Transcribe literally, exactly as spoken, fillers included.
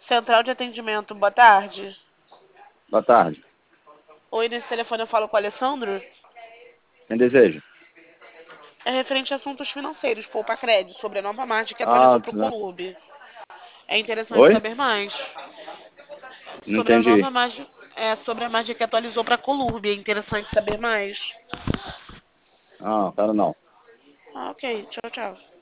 Central de atendimento, boa tarde. Boa tarde. Oi, nesse telefone eu falo com o Alessandro. Quem deseja? É referente a assuntos financeiros, poupa crédito, sobre a nova margem que atualizou Ah, para o tudo bem. Colube. É interessante Oi? saber mais Não sobre a entendi. nova margem, é, sobre a margem que atualizou para a Colube. É interessante saber mais. Ah, pera não. Ah, ok, tchau, tchau.